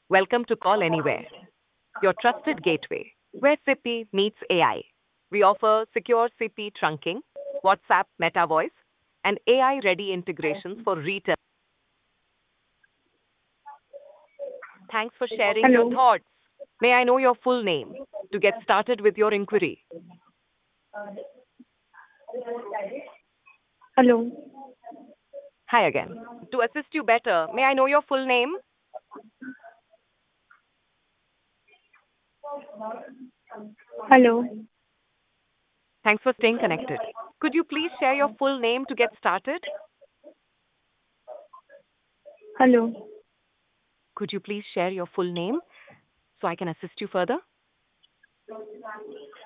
Welcome to Call Anywhere, your trusted gateway, where Sippy meets AI. We offer secure Sippy trunking, WhatsApp Meta Voice, and AI ready integrations for retail. Thanks for sharing your Hello. thoughts. May I know your full name to get started with your inquiry? Hello. Hi again. To assist you better, may I know your full name? Hello. Thanks for staying connected. Could you please share your full name to get started? Hello. Could you please share your full name so I can assist you further?